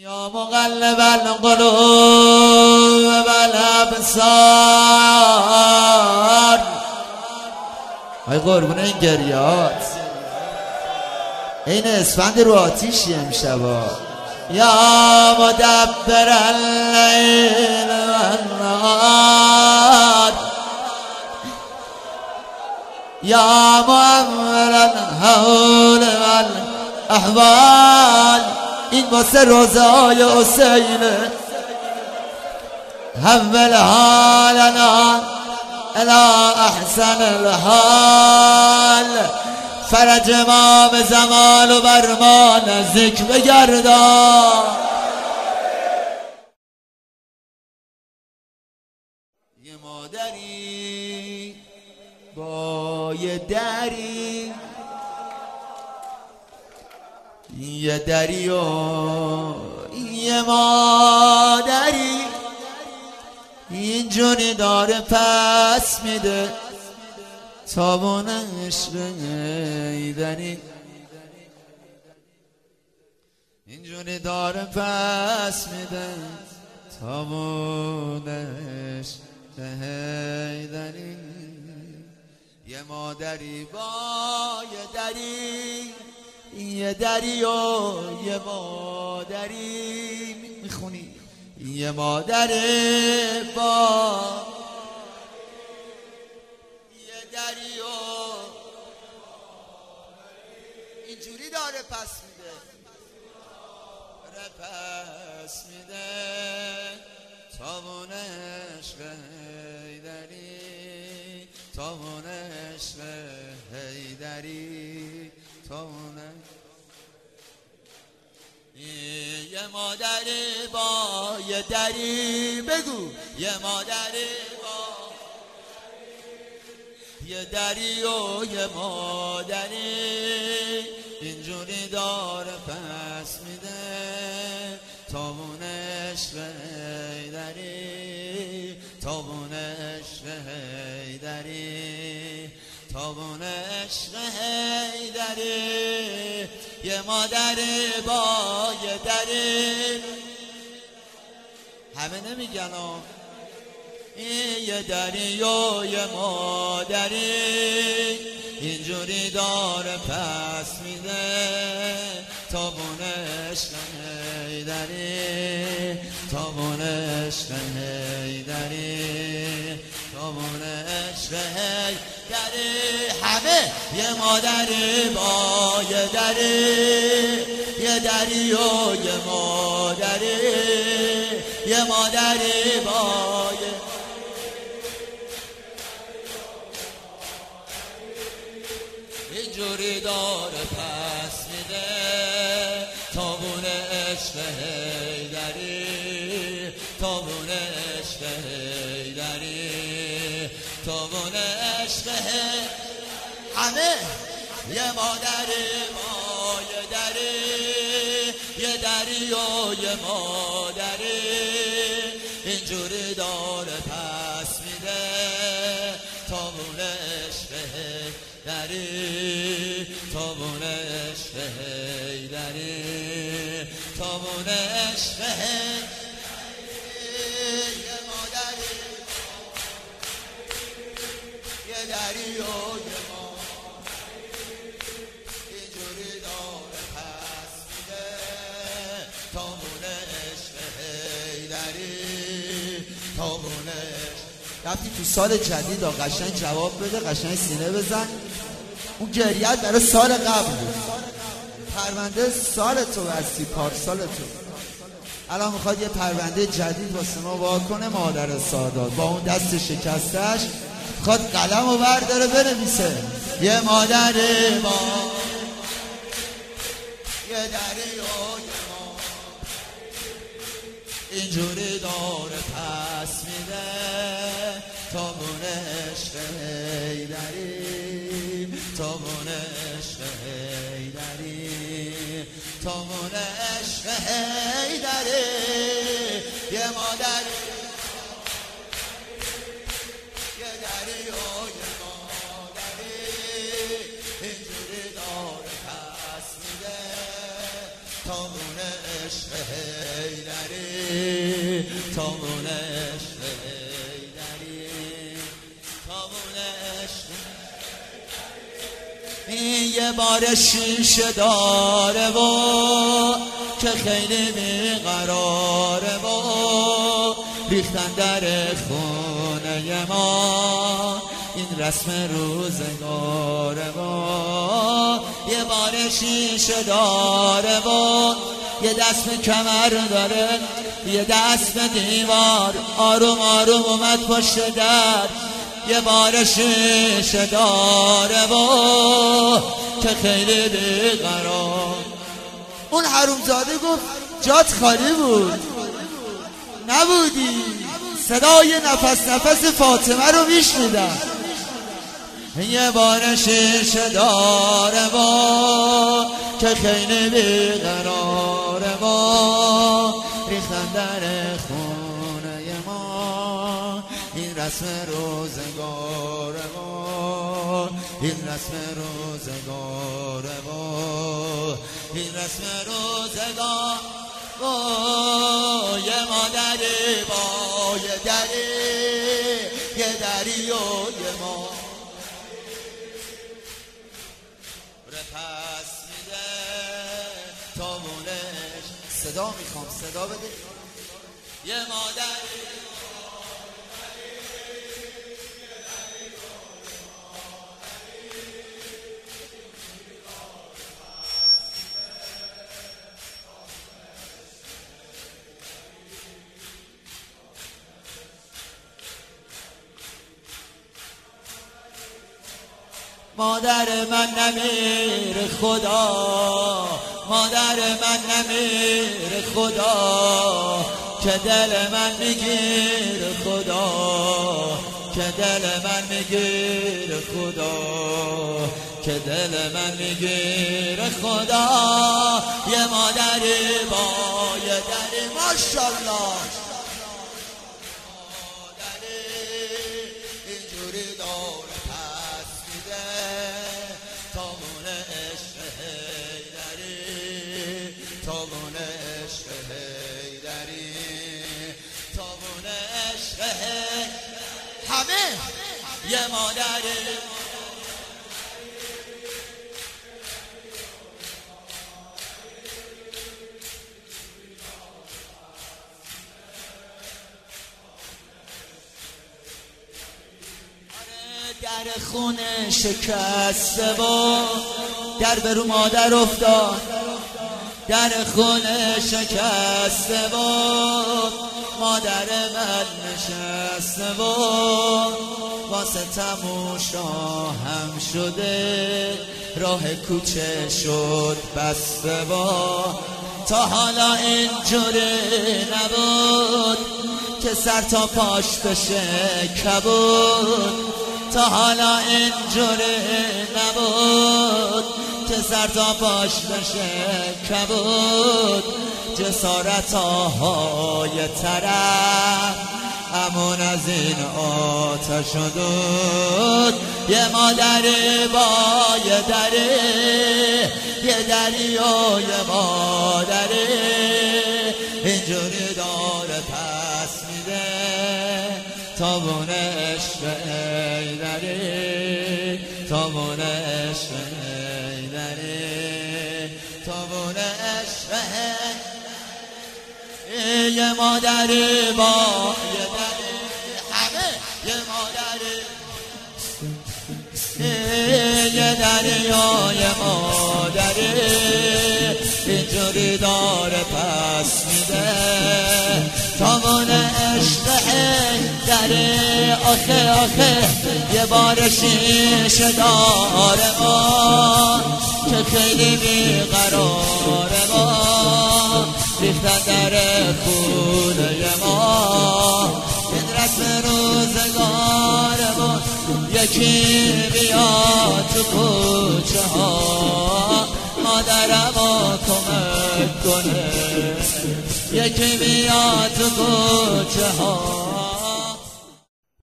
یا مقلب القلوب والابصار. ای قربون این گریات، این اسفند رو آتیشی امشبا. یا مدبر اللیل والنهار، یا معمر الحول والاحوال. این واسه روزای حسینه. حول حالنا الى احسن الحال. فرج ما به زمان و بر ما نزدیک بگردان. یه مادری با یه دری، یه دری و یه مادری، اینجوری داره پس میده تابون عشق ایدنی. اینجوری داره پس میده تابون عشق ایدنی. یه مادری با یه دری، یه دری و یه مادری. میخونی یه مادر با یه دری و اینجوری داره پس میده، داره پس میده تابون عشق حیدری، تابون عشق حیدری، تابون. یه مادر با یه دری، بگو یه مادر با یه دری و یه مادری، اینجوری داره پس میده تابون عشق حیدری، تابون عشق حیدری، تابون عشق حیدری. یه مادر با یه دری، همه نمیگن یه دری و یه مادری، اینجوری داره پس میده تابون عشق حیدری، تابون عشق حیدری، تابون عشق حیدری. همه یه مادر با یه دری، یه دری و یه مادری، یه مادر با یه اینجوری داره پس میده تابون عشق حیدری، تابون عشق حیدری، تابون عشق حیدری. همه یه مادر با یه دری، یه دری و یه مادری، اینجوری داره پس میده تابون عشق حیدری، تابون عشق حیدری، تابون عشق حیدری. یه مادر یه دری و یه مادری، اینجوری داره پس میده تابون عشق حیدری، تابون عشق. رفتی تو سال جدید قشنگ جواب بده، قشنگ سینه بزن. اون گریت برای سال قبل بود، پرونده سال تو بستی، پارسال تو. الان میخواد یه پرونده جدید واسه ما واکنه. مادر سادات با اون دست شکستش میخواد قلم رو برداره بنویسه. یه مادر با یه دری و یه اینجوری داره پس میده تابون عشق حیدری، تابون عشق حیدری، تابون عشق حیدری. یه مادر یه دری و یه مادری، اینجوری داره پس میده تابون عشق حیدری. تابون عشق حیدری، تابون عشق. این یه بار شیشه داره و که خیلی بیقراره و ریختن در خونه ما، این رسم روزگاره و یه بار شیشه داره و یه دست به کمر داره، یه دست به دیوار، آروم آروم اومد پشت در، یه بار شیشه داره و که خیلی بیقرار. اون حرومزاده گفت جات خالی بود، نبودی. صدای نفس نفس فاطمه رو میشنیدم. یه بار شیشه داره با که خیلی بیقراره با ریختن در خونه ما، این رسم روزگاره با این رسم روزگاره با این رسم روزگار. یه مادری با یه دری، یه دری و یه ما پس میده تابونش. صدا میخوام، صدا بده. یه مادری مادر من نمیر خدا، مادر من نمیر خدا، که دل من میگیر خدا، که دل من میگیر خدا، که دل من میگیر خدا. یه مادری با یه دری، ماشاءالله مادری اینجوری داره پس میده تابون عشق حیدری، تابون عشق حیدری، تابون عشق حیدری. همه یه مادری در خونه شکسته و در برو مادر افتاد، در خونه شکسته و مادر من نشسته و واسه تماشا هم شده، راه کوچه شد بسته و تا حالا اینجوری نبود که سر تا پاش بشه کبود، تا حالا اینجوری نبود که سر تا پاش بشه کبود. جسارت های طرف امون از این آتش دود. یه مادری با یه دری، یه دری و یه مادری اینجوری داره پس میده تابون عشق حیدری، تابون عشق حیدری، تابون عشق حیدری. یه مادری با یه دری، همه یه مادری، یه دری و یه مادری اینجوری داره پس میده تابون عشق حیدری. آخه آخه یه بار شیشه داره ما که خیلی بیقراره ما، ریختن در خونه ما، این رسم روزگار ما. یکی بیاد تو کوچه ها مادرمو کمک کنه، یکی بیاد تو کوچه ها